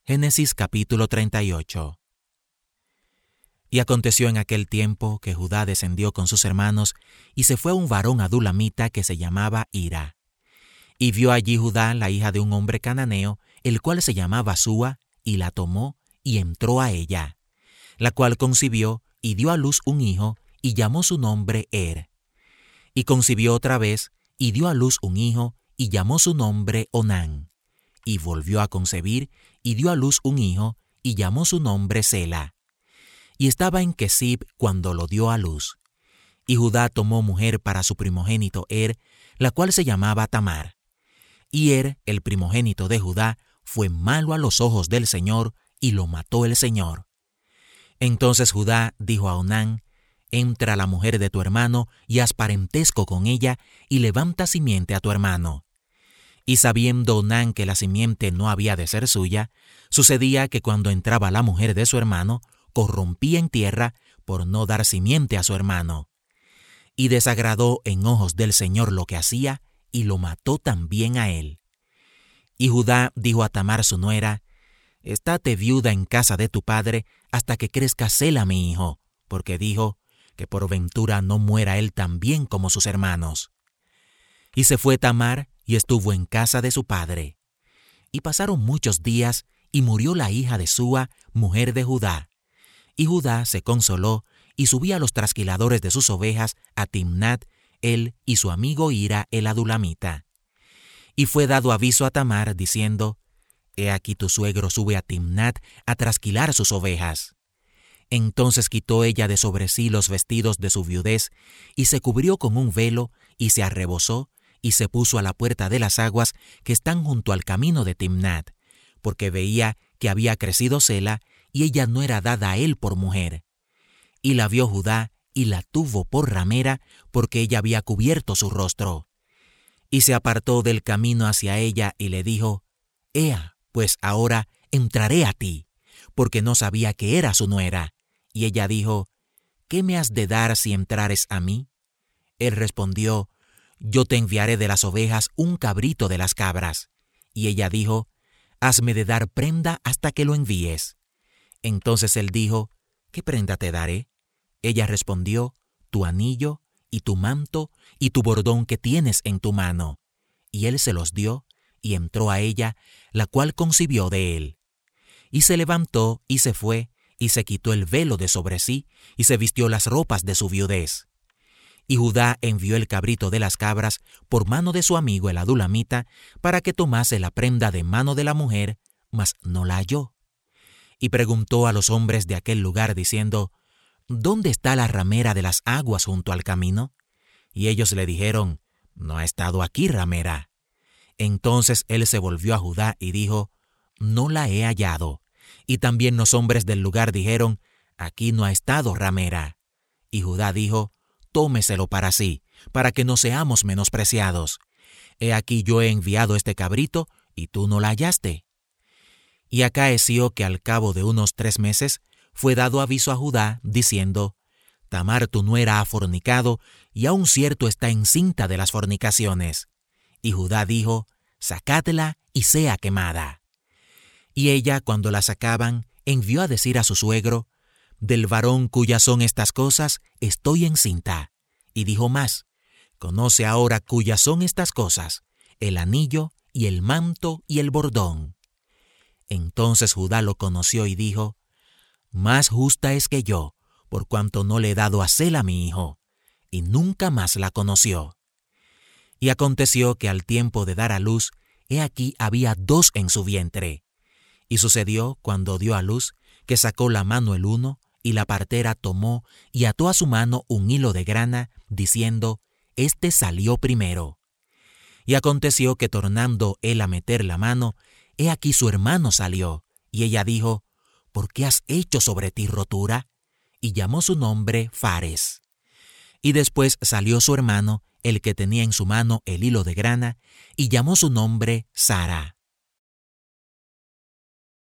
Génesis capítulo 38. Y aconteció en aquel tiempo que Judá descendió con sus hermanos y se fue a un varón adulamita que se llamaba Hira. Y vio allí Judá la hija de un hombre cananeo, el cual se llamaba Súa, y la tomó y entró a ella, la cual concibió y dio a luz un hijo y llamó su nombre Y concibió otra vez y dio a luz un hijo y llamó su nombre Onán. Y volvió a concebir y dio a luz un hijo y llamó su nombre Sela. Y estaba en Quesib cuando lo dio a luz. Y Judá tomó mujer para su primogénito la cual se llamaba Tamar. Y el primogénito de Judá, fue malo a los ojos del Señor, y lo mató el Señor. Entonces Judá dijo a Onán: entra la mujer de tu hermano y haz parentesco con ella, y levanta simiente a tu hermano. Y sabiendo Onán que la simiente no había de ser suya, sucedía que cuando entraba la mujer de su hermano, corrompía en tierra por no dar simiente a su hermano. Y desagradó en ojos del Señor lo que hacía, y lo mató también a él. Y Judá dijo a Tamar su nuera: estate viuda en casa de tu padre hasta que crezca Sela mi hijo, porque dijo que por ventura no muera él también como sus hermanos. Y se fue Tamar y estuvo en casa de su padre. Y pasaron muchos días, y murió la hija de Súa, mujer de Judá. Y Judá se consoló, y subía a los trasquiladores de sus ovejas a Timnat, él y su amigo Hira el adulamita. Y fue dado aviso a Tamar, diciendo: he aquí tu suegro sube a Timnat a trasquilar sus ovejas. Entonces quitó ella de sobre sí los vestidos de su viudez, y se cubrió con un velo, y se arrebozó, y se puso a la puerta de las aguas que están junto al camino de Timnat, porque veía que había crecido Sela, y ella no era dada a él por mujer. Y la vio Judá, y la tuvo por ramera, porque ella había cubierto su rostro. Y se apartó del camino hacia ella, y le dijo: ea, pues ahora entraré a ti, porque no sabía que era su nuera. Y ella dijo: ¿qué me has de dar si entrares a mí? Él respondió: yo te enviaré de las ovejas un cabrito de las cabras. Y ella dijo: hazme de dar prenda hasta que lo envíes. Entonces él dijo: ¿qué prenda te daré? Ella respondió: tu anillo, y tu manto, y tu bordón que tienes en tu mano. Y él se los dio, y entró a ella, la cual concibió de él. Y se levantó, y se fue, y se quitó el velo de sobre sí, y se vistió las ropas de su viudez. Y Judá envió el cabrito de las cabras por mano de su amigo el adulamita, para que tomase la prenda de mano de la mujer, mas no la halló. Y preguntó a los hombres de aquel lugar, diciendo: ¿dónde está la ramera de las aguas junto al camino? Y ellos le dijeron: no ha estado aquí ramera. Entonces él se volvió a Judá y dijo: no la he hallado. Y también los hombres del lugar dijeron: aquí no ha estado ramera. Y Judá dijo: tómeselo para sí, para que no seamos menospreciados. He aquí yo he enviado este cabrito, y tú no la hallaste. Y acaeció que al cabo de unos 3 meses fue dado aviso a Judá, diciendo: Tamar tu nuera ha fornicado, y aún cierto está encinta de las fornicaciones. Y Judá dijo: sacadla y sea quemada. Y ella, cuando la sacaban, envió a decir a su suegro: del varón cuyas son estas cosas, estoy encinta. Y dijo más: conoce ahora cuyas son estas cosas, el anillo, y el manto, y el bordón. Entonces Judá lo conoció y dijo: más justa es que yo, por cuanto no le he dado a Sela mi hijo. Y nunca más la conoció. Y aconteció que al tiempo de dar a luz, he aquí había 2 en su vientre. Y sucedió, cuando dio a luz, que sacó la mano el uno, y la partera tomó y ató a su mano un hilo de grana, diciendo: este salió primero. Y aconteció que tornando él a meter la mano, he aquí su hermano salió, y ella dijo: ¿por qué has hecho sobre ti rotura? Y llamó su nombre Fares. Y después salió su hermano, el que tenía en su mano el hilo de grana, y llamó su nombre Zara.